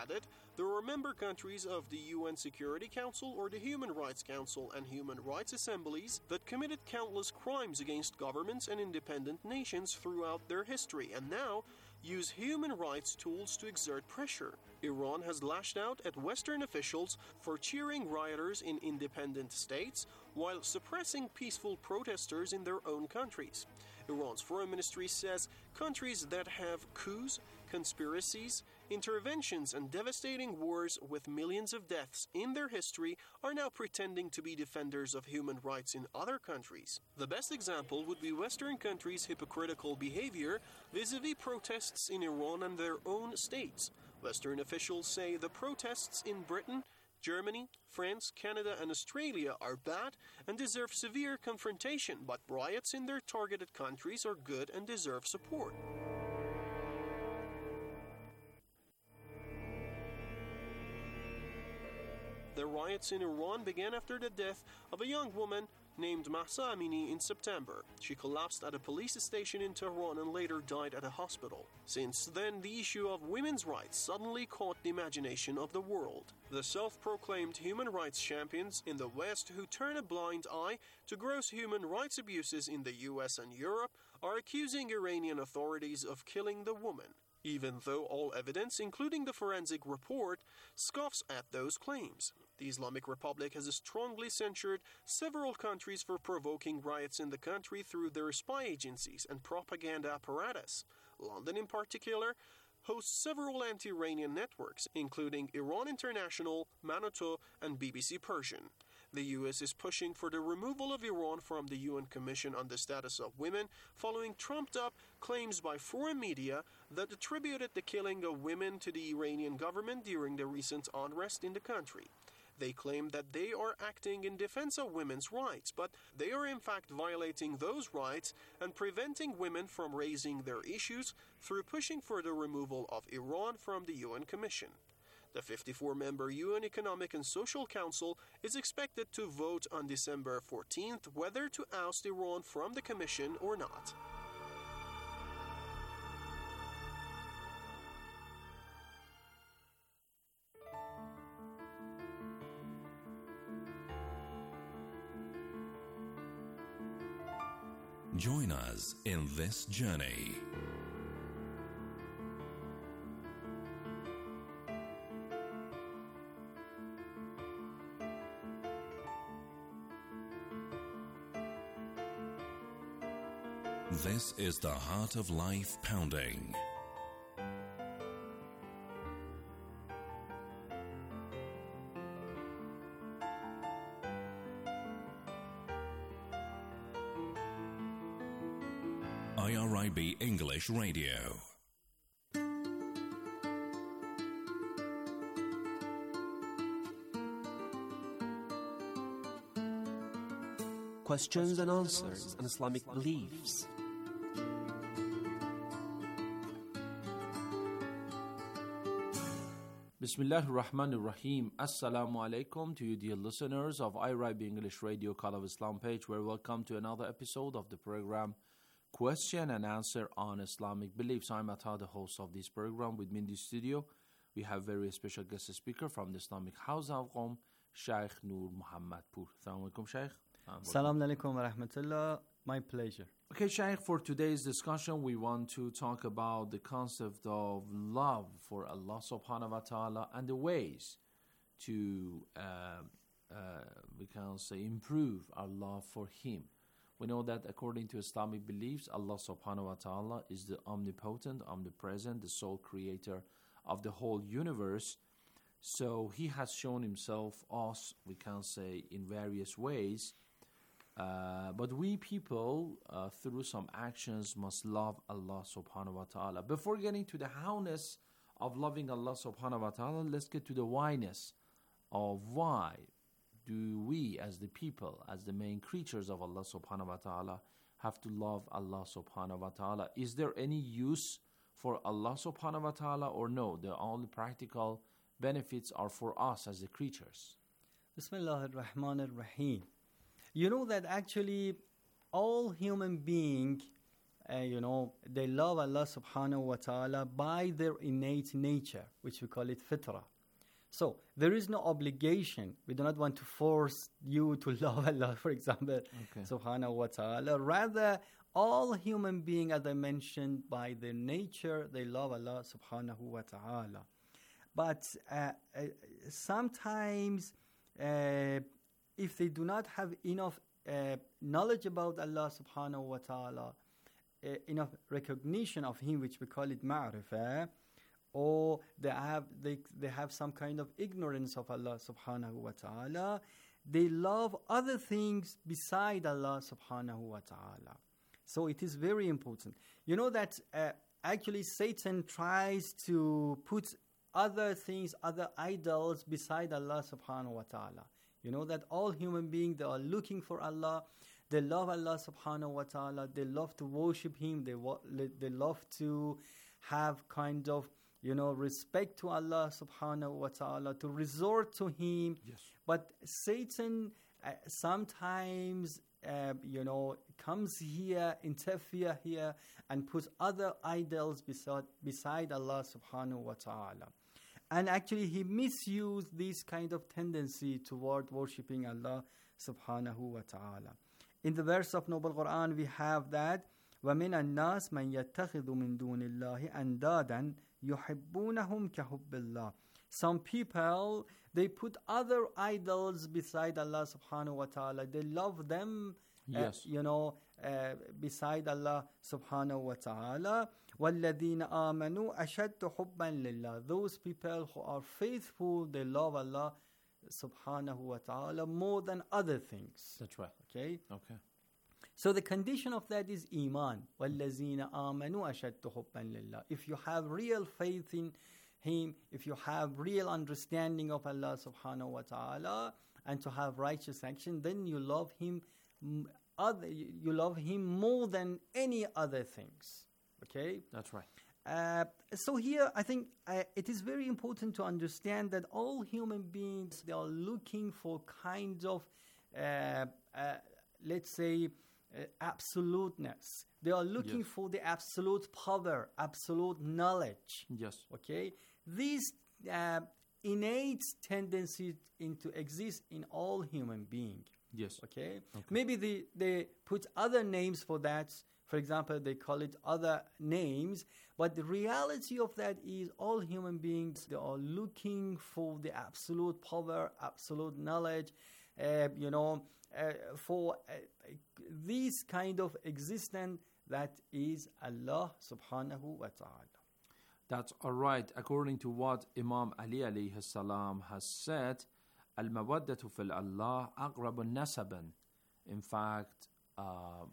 [SPEAKER 2] there are member countries of the U N Security Council or the Human Rights Council and Human Rights Assemblies that committed countless crimes against governments and independent nations throughout their history and now use human rights tools to exert pressure. Iran has lashed out at Western officials for cheering rioters in independent states while suppressing peaceful protesters in their own countries. Iran's foreign ministry says countries that have coups, conspiracies, interventions, and devastating wars with millions of deaths in their history are now pretending to be defenders of human rights in other countries. The best example would be Western countries' hypocritical behavior vis-a-vis protests in Iran and their own states. Western officials say the protests in Britain, Germany, France, Canada, and Australia are bad and deserve severe confrontation, but riots in their targeted countries are good and deserve support. The riots in Iran began after the death of a young woman named Mahsa Amini in September. She collapsed at a police station in Tehran and later died at a hospital. Since then, the issue of women's rights suddenly caught the imagination of the world. The self-proclaimed human rights champions in the West who turn a blind eye to gross human rights abuses in the U S and Europe are accusing Iranian authorities of killing the woman, even though all evidence, including the forensic report, scoffs at those claims. The Islamic Republic has strongly censured several countries for provoking riots in the country through their spy agencies and propaganda apparatus. London, in particular, hosts several anti-Iranian networks, including Iran International, Manoto, and B B C Persian. The U S is pushing for the removal of Iran from the U N Commission on the Status of Women following trumped-up claims by foreign media that attributed the killing of women to the Iranian government during the recent unrest in the country. They claim that they are acting in defense of women's rights, but they are in fact violating those rights and preventing women from raising their issues through pushing for the removal of Iran from the U N Commission. The fifty-four member U N Economic and Social Council is expected to vote on December fourteenth whether to oust Iran from the Commission or not.
[SPEAKER 1] Join us in this journey. This is the Heart of Life Pounding. I R I B English Radio.
[SPEAKER 10] Questions and answers on Islamic beliefs.
[SPEAKER 11] Bismillahir Rahmanir Rahim. Assalamu alaikum to you, dear listeners of I R I B English Radio Call of Islam page. We're welcome to another episode of the program Question and Answer on Islamic Beliefs. I'm Atta, the host of this program. With me in the studio, we have very special guest speaker from the Islamic House of Qom, Sheikh Noor Muhammad Poor. Assalamu alaikum, Sheikh.
[SPEAKER 12] Assalamu alaikum wa rahmatullah. My pleasure.
[SPEAKER 11] Okay, Sheikh, for today's discussion, we want to talk about the concept of love for Allah subhanahu wa ta'ala and the ways to, uh, uh, we can say, improve our love for Him. We know that according to Islamic beliefs, Allah subhanahu wa ta'ala is the omnipotent, omnipresent, the sole creator of the whole universe. So He has shown Himself, us, we can say, in various ways. Uh, but we people, uh, through some actions, must love Allah subhanahu wa ta'ala. Before getting to the howness of loving Allah subhanahu wa ta'ala, let's get to the whyness of why do we as the people, as the main creatures of Allah subhanahu wa ta'ala, have to love Allah subhanahu wa ta'ala. Is there any use for Allah subhanahu wa ta'ala or no? The only practical benefits are for us as the creatures.
[SPEAKER 12] Bismillahir Rahmanir Rahim. You know that actually all human beings, uh, you know, they love Allah subhanahu wa ta'ala by their innate nature, which we call it fitrah. So there is no obligation. We do not want to force you to love Allah, for example,
[SPEAKER 11] Okay.
[SPEAKER 12] subhanahu wa ta'ala. Rather, all human beings, as I mentioned, by their nature, they love Allah subhanahu wa ta'ala. But uh, uh, sometimes, uh, if they do not have enough uh, knowledge about Allah subhanahu wa ta'ala, uh, enough recognition of Him, which we call it ma'rifah, or they have they, they have some kind of ignorance of Allah subhanahu wa ta'ala, they love other things beside Allah subhanahu wa ta'ala. So it is very important. You know that uh, actually Satan tries to put other things, other idols beside Allah subhanahu wa ta'ala. You know that all human beings, they are looking for Allah. They love Allah subhanahu wa ta'ala. They love to worship Him. They, wa- they love to have kind of, you know, respect to Allah subhanahu wa ta'ala, to resort to Him.
[SPEAKER 11] Yes.
[SPEAKER 12] But Satan uh, sometimes, uh, you know, comes here, interfere here, and puts other idols beside, beside Allah subhanahu wa ta'ala. And actually, he misused this kind of tendency toward worshipping Allah subhanahu wa ta'ala. In the verse of Noble Quran, we have that, وَمِنَ النَّاسِ مَنْ يَتَّخِذُ مِن دُونِ اللَّهِ أَنْدَادًا يُحِبُّونَهُمْ كَحُبِّ اللَّهِ. Some people, they put other idols beside Allah subhanahu wa ta'ala. They love them, uh,
[SPEAKER 11] Yes.
[SPEAKER 12] you know, uh, beside Allah subhanahu wa ta'ala. وَالَّذِينَ آمَنُوا أَشَدُّ حُبًّا لِلَّهِ. Those people who are faithful, they love Allah subhanahu wa ta'ala more than other things.
[SPEAKER 11] That's right.
[SPEAKER 12] Okay?
[SPEAKER 11] Okay.
[SPEAKER 12] So the condition of that is iman. وَالَّذِينَ آمَنُوا أَشَدُّ حُبًّا لِلَّهِ. If you have real faith in Him, if you have real understanding of Allah subhanahu wa ta'ala, and to have righteous action, then you love Him m- other, you love Him more than any other things. Okay?
[SPEAKER 11] That's right.
[SPEAKER 12] Uh, so here, I think uh, it is very important to understand that all human beings, they are looking for kind of, uh, uh, let's say, uh, absoluteness. They are looking
[SPEAKER 11] Yes.
[SPEAKER 12] for the absolute power, absolute knowledge.
[SPEAKER 11] Yes.
[SPEAKER 12] Okay? These uh, innate tendencies into exist in all human beings.
[SPEAKER 11] Yes.
[SPEAKER 12] Okay?
[SPEAKER 11] Okay.
[SPEAKER 12] Maybe they, they put other names for that. For example, they call it other names. But the reality of that is all human beings, they are looking for the absolute power, absolute knowledge, uh, you know, uh, for uh, this kind of existence that is Allah subhanahu wa ta'ala.
[SPEAKER 11] That's all right. According to what Imam Ali alayhi salam has said, Al-mawaddatu fil Allah aqrabu nasaban. In fact, uh,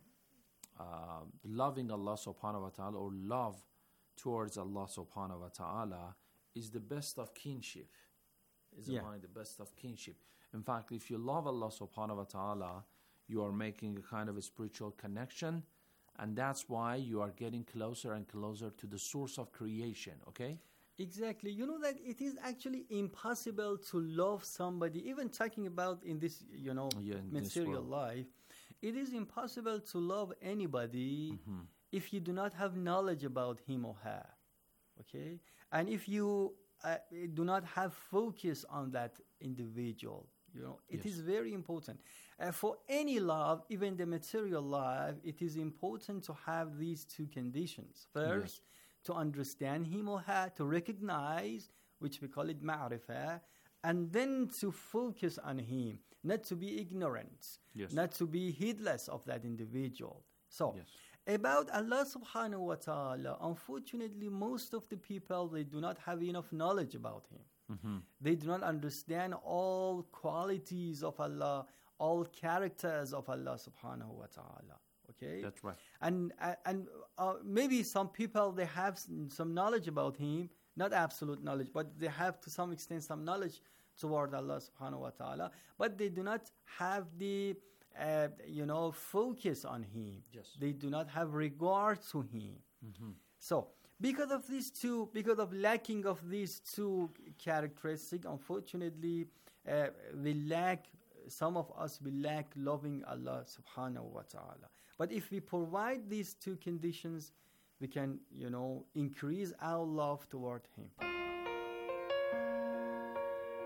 [SPEAKER 11] uh, loving Allah subhanahu wa ta'ala, or love towards Allah subhanahu wa ta'ala, is the best of kinship. Is
[SPEAKER 12] Yeah.
[SPEAKER 11] among the best of kinship. In fact, if you love Allah subhanahu wa ta'ala, you are making a kind of a spiritual connection, and that's why you are getting closer and closer to the source of creation, okay?
[SPEAKER 12] Exactly. You know that it is actually impossible to love somebody, even talking about in this, you know,
[SPEAKER 11] Yeah, in this
[SPEAKER 12] material
[SPEAKER 11] world.
[SPEAKER 12] life. It is impossible to love anybody
[SPEAKER 11] Mm-hmm.
[SPEAKER 12] if you do not have knowledge about him or her. Okay? And if you uh, do not have focus on that individual, you know, it
[SPEAKER 11] Yes.
[SPEAKER 12] is very important. Uh, for any love, even the material life, it is important to have these two conditions. First, to understand him or her, to recognize, which we call it ma'rifah, and then to focus on him, not to be ignorant,
[SPEAKER 11] Yes.
[SPEAKER 12] not to be heedless of that individual. So,
[SPEAKER 11] Yes.
[SPEAKER 12] about Allah subhanahu wa ta'ala, unfortunately, most of the people, they do not have enough knowledge about him.
[SPEAKER 11] Mm-hmm.
[SPEAKER 12] They do not understand all qualities of Allah, all characters of Allah subhanahu wa ta'ala. Okay?
[SPEAKER 11] That's right.
[SPEAKER 12] And uh, and uh, maybe some people, they have s- some knowledge about him, not absolute knowledge, but they have to some extent some knowledge toward Allah subhanahu wa ta'ala, but they do not have the, uh, you know, focus on him.
[SPEAKER 11] Yes.
[SPEAKER 12] They do not have regard to him.
[SPEAKER 11] Mm-hmm.
[SPEAKER 12] So, because of these two, because of lacking of these two characteristics, unfortunately, uh, we lack, some of us will lack loving Allah subhanahu wa ta'ala. But if we provide these two conditions, we can, you know, increase our love toward Him.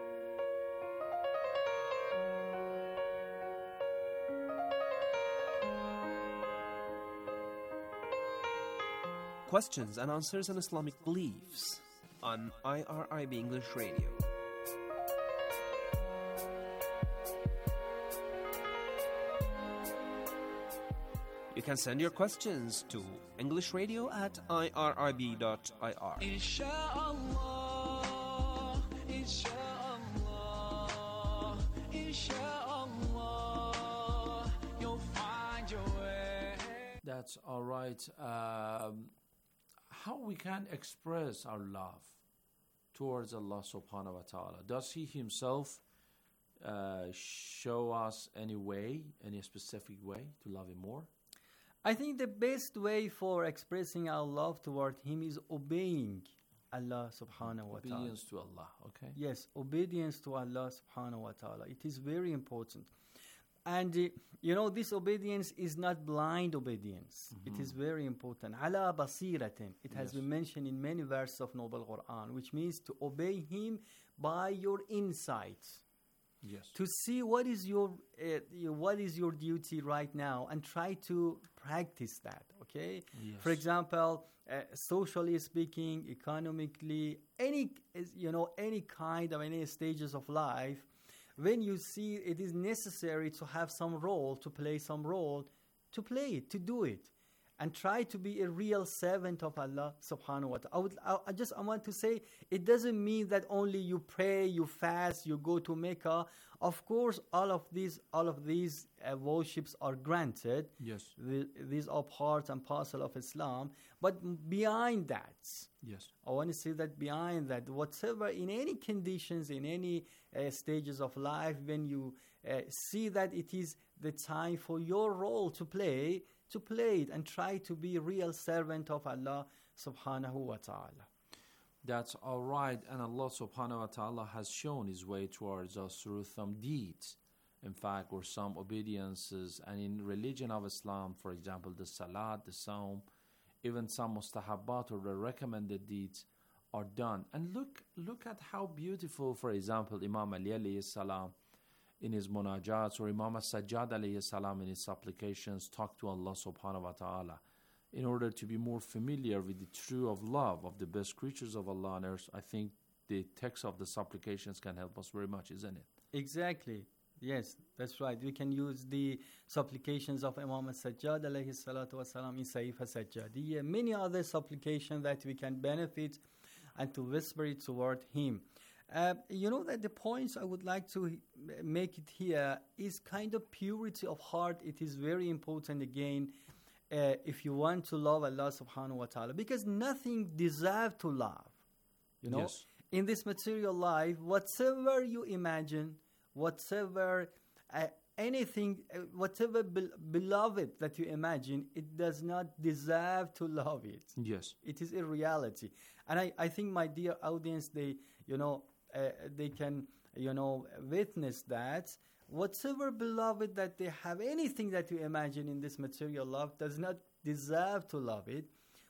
[SPEAKER 10] Questions and Answers on Islamic Beliefs on I R I B English Radio. You can send your questions to English Radio at I R I B dot I R.
[SPEAKER 13] Inshallah, inshallah, inshallah, you'll find your way.
[SPEAKER 11] That's all right. Um, how we can express our love towards Allah subhanahu wa ta'ala? Does He Himself uh, show us any way, any specific way to love Him more?
[SPEAKER 12] I think the best way for expressing our love toward Him is obeying Allah subhanahu wa ta'ala.
[SPEAKER 11] Obedience to Allah, okay?
[SPEAKER 12] Yes, obedience to Allah subhanahu wa ta'ala. It is very important. And, uh, you know, this obedience is not blind obedience. Mm-hmm. It is very important. Ala basiratin. It has yes. been mentioned in many verses of Noble Quran, which means to obey Him by your insight.
[SPEAKER 11] Yes.
[SPEAKER 12] To see what is your, uh, your what is your duty right now and try to practice that, okay?
[SPEAKER 11] Yes.
[SPEAKER 12] For example, uh, socially speaking, economically, any, you know, any kind of any stages of life, when you see it is necessary to have some role, to play some role, to play it, to do it. And try to be a real servant of Allah subhanahu wa ta'ala. I, would, I, I just I want to say, it doesn't mean that only you pray, you fast, you go to Mecca. Of course, all of these all of these uh, worships are granted.
[SPEAKER 11] Yes.
[SPEAKER 12] The, these are part and parcel of Islam. But behind that,
[SPEAKER 11] yes,
[SPEAKER 12] I want to say that behind that, whatever, in any conditions, in any uh, stages of life, when you uh, see that it is the time for your role to play, to play it and try to be a real servant of Allah subhanahu wa ta'ala.
[SPEAKER 11] That's all right. And Allah subhanahu wa ta'ala has shown His way towards us through some deeds, in fact, or some obediences. And in religion of Islam, for example, the salat, the saum, even some mustahabbat or the recommended deeds are done. And look, look at how beautiful, for example, Imam Ali alayhi salam, in his munajats, or Imam As-Sajjad alayhi salam in his supplications, talk to Allah subhanahu wa ta'ala in order to be more familiar with the true of love of the best creatures of Allah on earth. I think the text of the supplications can help us very much, isn't it?
[SPEAKER 12] Exactly. Yes, that's right. We can use the supplications of Imam As-Sajjad alayhi salatu wa salam in Sa'ifa Sajjadiyya, many other supplications that we can benefit and to whisper it toward Him. Uh, you know that the points I would like to make it here is kind of purity of heart. It is very important again uh, if you want to love Allah subhanahu wa ta'ala, because nothing deserves to love. You know,
[SPEAKER 11] yes.
[SPEAKER 12] In this material life, whatever you imagine, whatever uh, anything, uh, whatever be- beloved that you imagine, it does not deserve to love it.
[SPEAKER 11] Yes,
[SPEAKER 12] it is a reality, and I, I think my dear audience, they you know. Uh, they can, you know, witness that whatever beloved that they have, anything that you imagine in this material love does not deserve to love it.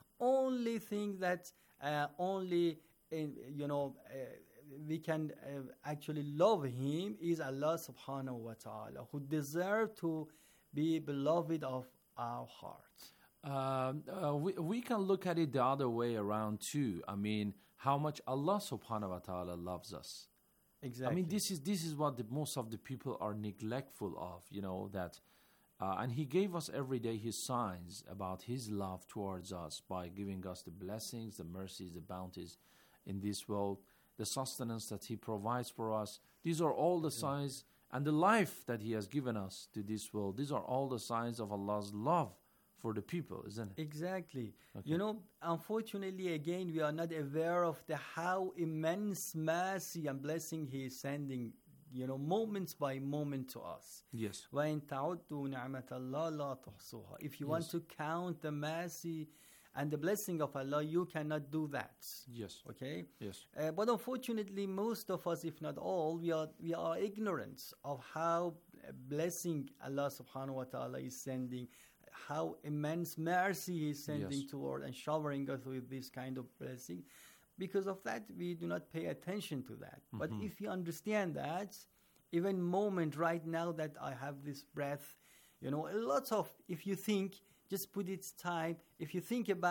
[SPEAKER 12] Only thing that uh, only, uh, you know, uh, we can uh, actually love Him is Allah subhanahu wa ta'ala, who deserve to be beloved of our hearts.
[SPEAKER 11] Um, uh, we, we can look at it the other way around too. I mean, how much Allah subhanahu wa ta'ala loves us.
[SPEAKER 12] Exactly.
[SPEAKER 11] I mean, this is this is what the, most of the people are neglectful of, you know, that, uh, and He gave us every day His signs about His love towards us by giving us the blessings, the mercies, the bounties in this world, the sustenance that He provides for us. These are all the yeah. signs, and the life that He has given us to this world. These are all the signs of Allah's love for the people, isn't it?
[SPEAKER 12] Exactly.
[SPEAKER 11] Okay.
[SPEAKER 12] You know, unfortunately, again, we are not aware of the how immense mercy and blessing He is sending, you know, moments by moment to us.
[SPEAKER 11] Yes.
[SPEAKER 12] وَإِن تَعُدُّوا نِعْمَةَ اللَّهِ لَا تُحْصُوهَا. If you yes. want to count the mercy and the blessing of Allah, you cannot do that.
[SPEAKER 11] Yes.
[SPEAKER 12] Okay?
[SPEAKER 11] Yes.
[SPEAKER 12] Uh, but unfortunately, most of us, if not all, we are we are ignorant of how blessing Allah subhanahu wa ta'ala is sending, how immense mercy He is sending
[SPEAKER 11] yes.
[SPEAKER 12] toward and showering us with this kind of blessing. Because of that, we do not pay attention to that. Mm-hmm. But if you understand that, even moment right now that I have this breath, you know, a lot of, if you think, just put it time, if you think about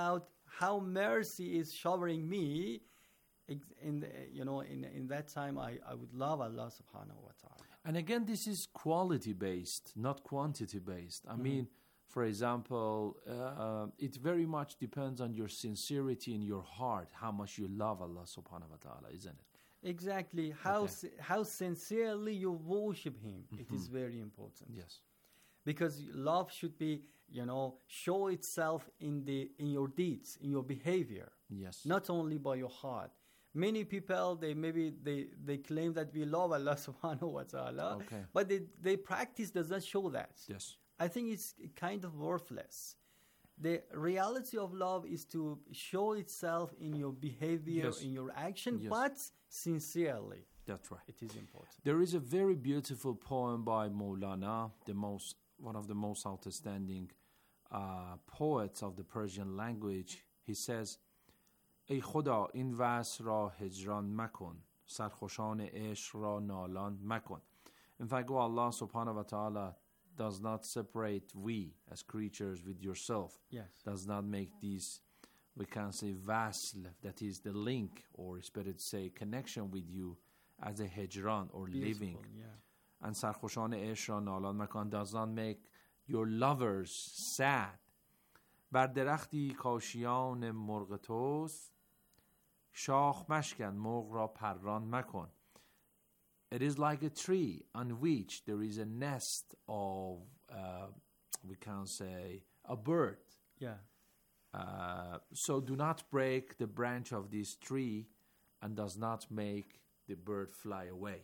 [SPEAKER 12] how mercy is showering me. In the, you know, in in that time, I, I would love Allah subhanahu wa ta'ala.
[SPEAKER 11] And again, this is quality based, not quantity based. I
[SPEAKER 12] Mhm.
[SPEAKER 11] mean, for example, uh, it very much depends on your sincerity in your heart, how much you love Allah subhanahu wa ta'ala, isn't it?
[SPEAKER 12] Exactly. How
[SPEAKER 11] Okay.
[SPEAKER 12] si- how sincerely you worship Him. It is
[SPEAKER 11] Mhm.
[SPEAKER 12] very important.
[SPEAKER 11] Yes.
[SPEAKER 12] Because love should be, you know, show itself in the in your deeds, in your behavior.
[SPEAKER 11] Yes.
[SPEAKER 12] Not only by your heart. Many people, they maybe they, they claim that we love Allah subhanahu wa ta'ala,
[SPEAKER 11] Okay.
[SPEAKER 12] but they, they practice does not show that.
[SPEAKER 11] Yes.
[SPEAKER 12] I think it's kind of worthless. The reality of love is to show itself in your behavior,
[SPEAKER 11] Yes.
[SPEAKER 12] in your action,
[SPEAKER 11] Yes.
[SPEAKER 12] but sincerely.
[SPEAKER 11] That's right.
[SPEAKER 12] It is important.
[SPEAKER 11] There is a very beautiful poem by Maulana, the most one of the most outstanding uh, poets of the Persian language. He says, ای خدا این وصل را هجران مکن سرخوشان عشق را نالان مکن. In fact, Allah subhanahu wa ta'ala does not separate we as creatures with yourself.
[SPEAKER 12] Yes.
[SPEAKER 11] Does not make these, we can say, wasl, that is the link, or it's better to say connection with you, as a hijran or
[SPEAKER 12] Beautiful,
[SPEAKER 11] living.
[SPEAKER 12] yeah.
[SPEAKER 11] And سرخوشان عشق را نالان مکن does not make your lovers sad. بر درختی کاشیان مرغ توست شاخ مشکن مرغ را پران مکن. It is like a tree on which there is a nest of, uh, we can say, a bird.
[SPEAKER 12] Yeah.
[SPEAKER 11] Uh, so do not break the branch of this tree and does not make the bird fly away.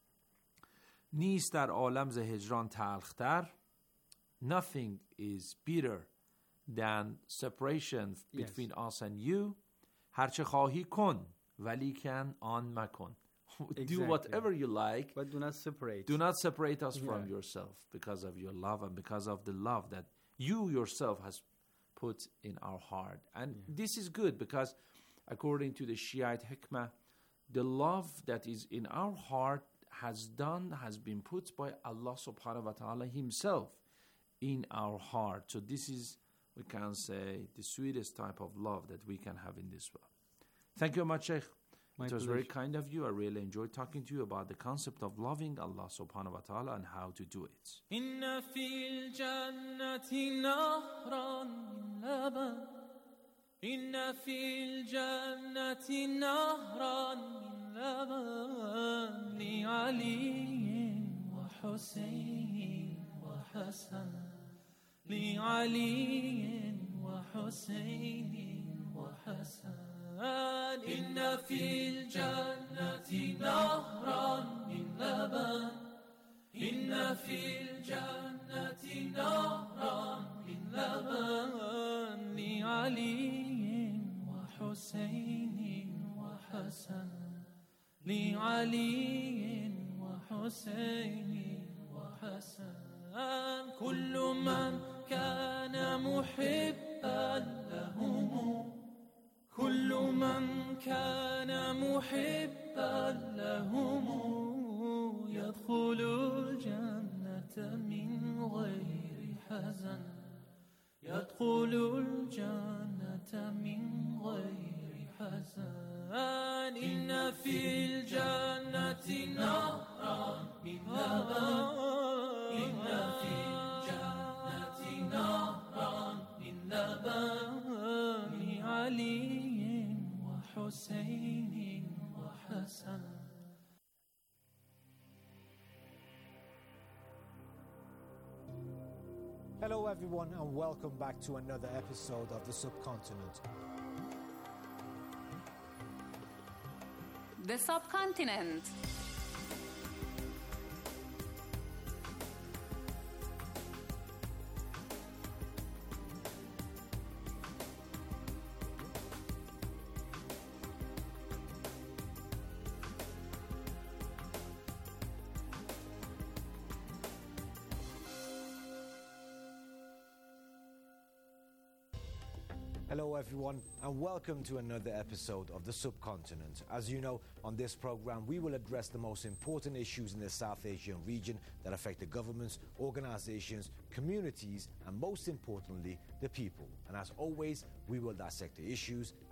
[SPEAKER 11] نیست در عالم ز هجران تلختر. Nothing is bitter than separation
[SPEAKER 12] Yes.
[SPEAKER 11] between us and you. هرچه خواهی کن ولیکن آن مکن. Do
[SPEAKER 12] Exactly.
[SPEAKER 11] whatever you like.
[SPEAKER 12] But do not separate.
[SPEAKER 11] Do not separate us from
[SPEAKER 12] Yeah.
[SPEAKER 11] yourself because of your love and because of the love that you yourself has put in our heart. And this is good because according to the Shiite Hikmah, the love that is in our heart has done, has been put by Allah subhanahu wa ta'ala himself in our heart. So this is, we can say, the sweetest type of love that we can have in this world. Thank you very much, Sheikh.
[SPEAKER 12] My
[SPEAKER 11] It was very
[SPEAKER 12] pleasure.
[SPEAKER 11] kind of you. I really enjoyed talking to you about the concept of loving Allah subhanahu wa ta'ala and how to do it.
[SPEAKER 13] إن في الجنة نهرا من لبن إن في الجنة نهرا من لبن لعلي وحسين وحسن لعلي وحسين وحسن إن في الجنة نهرا من لبن إن في الجنة نهرا من لبن لعلي وحسين وحسن لعلي وحسين وحسن كل من كان محبا لهم كل من كان محبا لهم يدخل الجنة من غير حزن يدخل الجنة من غير حزن إن في الجنة نهرا من لبن إن في الجنة نهرا من لبن لعلي وحسين وحسن.
[SPEAKER 14] Hello everyone and welcome back to another episode of The Subcontinent.
[SPEAKER 20] The Subcontinent.
[SPEAKER 14] Hello everyone and welcome to another episode of The Subcontinent. As you know, on this program we will address the most important issues in the South Asian region that affect the governments, organizations, communities and most importantly, the people. And as always, we will dissect the issues